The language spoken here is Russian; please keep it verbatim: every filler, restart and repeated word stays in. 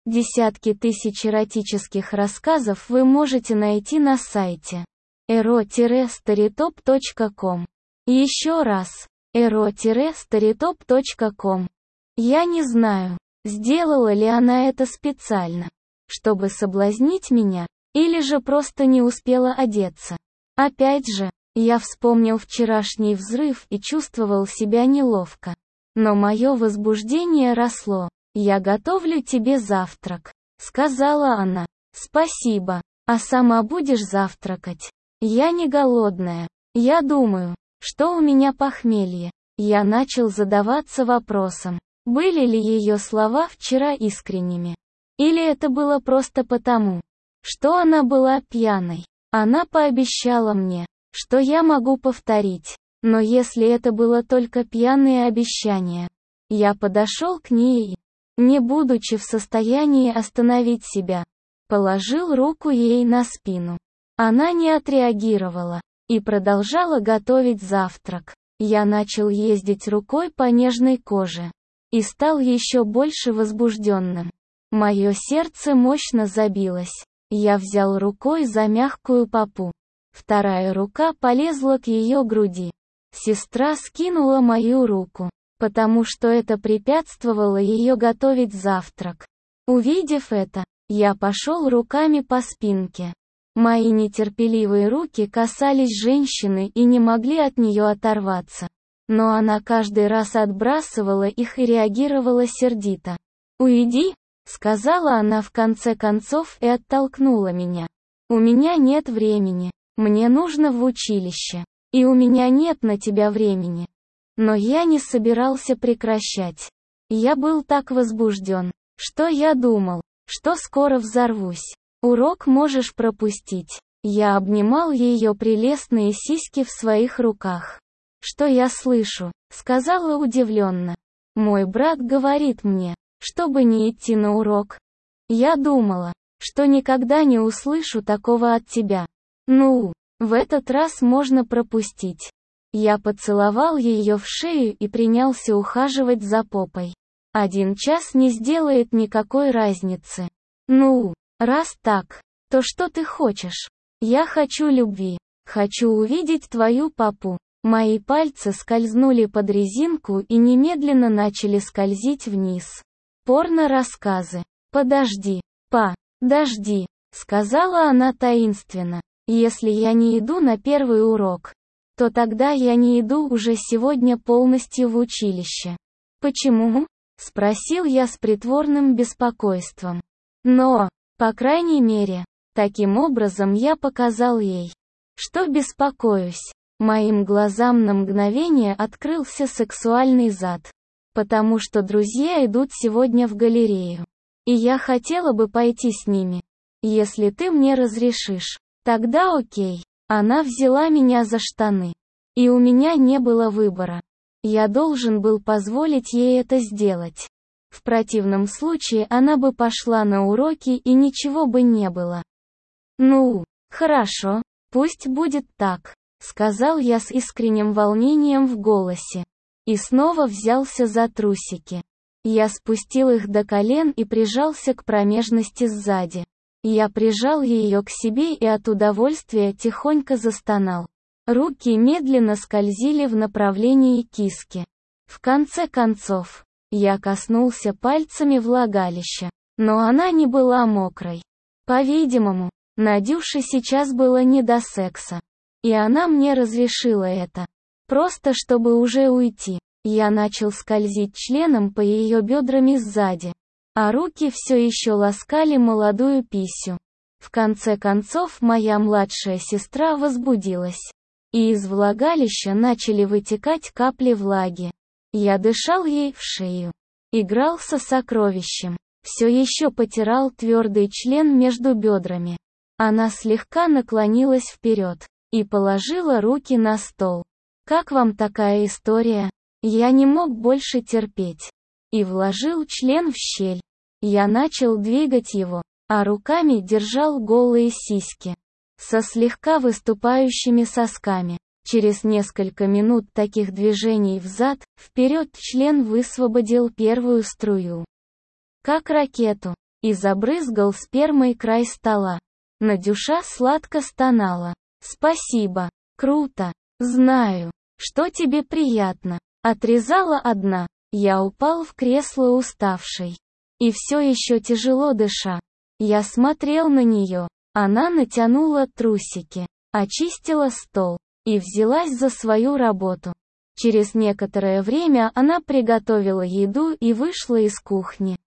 Десятки тысяч эротических рассказов вы можете найти на сайте эро старитоп точка ком. Еще раз, эро старитоп точка ком. Я не знаю, сделала ли она это специально, чтобы соблазнить меня, или же просто не успела одеться. Опять же, я вспомнил вчерашний взрыв и чувствовал себя неловко. Но мое возбуждение росло. «Я готовлю тебе завтрак», — сказала она. «Спасибо. А сама будешь завтракать?» «Я не голодная. Я думаю, что у меня похмелье». Я начал задаваться вопросом, были ли ее слова вчера искренними. Или это было просто потому, что она была пьяной. Она пообещала мне, что я могу повторить. Но если это было только пьяные обещания, я подошел к ней и, не будучи в состоянии остановить себя, положил руку ей на спину. Она не отреагировала и продолжала готовить завтрак. Я начал ездить рукой по нежной коже и стал еще больше возбужденным. Мое сердце мощно забилось. Я взял рукой за мягкую попу. Вторая рука полезла к ее груди. Сестра скинула мою руку, потому что это препятствовало ее готовить завтрак. Увидев это, я пошел руками по спинке. Мои нетерпеливые руки касались женщины и не могли от нее оторваться. Но она каждый раз отбрасывала их и реагировала сердито. «Уйди», — сказала она в конце концов и оттолкнула меня. «У меня нет времени, мне нужно в училище. И у меня нет на тебя времени». Но я не собирался прекращать. Я был так возбужден, что я думал, что скоро взорвусь. «Урок можешь пропустить». Я обнимал ее прелестные сиськи в своих руках. «Что я слышу?» — сказала удивленно. «Мой брат говорит мне, чтобы не идти на урок. Я думала, что никогда не услышу такого от тебя. Ну, в этот раз можно пропустить». Я поцеловал ее в шею и принялся ухаживать за попой. Один час не сделает никакой разницы. «Ну, раз так, то что ты хочешь?» «Я хочу любви. Хочу увидеть твою попу». Мои пальцы скользнули под резинку и немедленно начали скользить вниз. Порно-рассказы. «Подожди, па, дожди», — сказала она таинственно. «Если я не иду на первый урок, то тогда я не иду уже сегодня полностью в училище». «Почему?» — спросил я с притворным беспокойством. Но, по крайней мере, таким образом я показал ей, что беспокоюсь. Моим глазам на мгновение открылся сексуальный зад. Потому что друзья идут сегодня в галерею. И я хотела бы пойти с ними. Если ты мне разрешишь, тогда окей. Она взяла меня за штаны. И у меня не было выбора. Я должен был позволить ей это сделать. В противном случае она бы пошла на уроки и ничего бы не было. «Ну, хорошо, пусть будет так», — сказал я с искренним волнением в голосе. И снова взялся за трусики. Я спустил их до колен и прижался к промежности сзади. Я прижал ее к себе и от удовольствия тихонько застонал. Руки медленно скользили в направлении киски. В конце концов, я коснулся пальцами влагалища, но она не была мокрой. По-видимому, Надюше сейчас было не до секса. И она мне разрешила это. Просто чтобы уже уйти. Я начал скользить членом по ее бедрами сзади. А руки все еще ласкали молодую писю. В конце концов моя младшая сестра возбудилась. И из влагалища начали вытекать капли влаги. Я дышал ей в шею. Играл со сокровищем. Все еще потирал твердый член между бедрами. Она слегка наклонилась вперед и положила руки на стол. «Как вам такая история?» Я не мог больше терпеть. И вложил член в щель. Я начал двигать его, а руками держал голые сиськи. Со слегка выступающими сосками. Через несколько минут таких движений взад, вперед член высвободил первую струю. Как ракету. и забрызгал спермой край стола. Надюша сладко стонала. «Спасибо. Круто. Знаю, что тебе приятно». Отрезала одна. Я упал в кресло уставший. И все еще тяжело дыша. Я смотрел на нее. Она натянула трусики, очистила стол и взялась за свою работу. Через некоторое время она приготовила еду и вышла из кухни.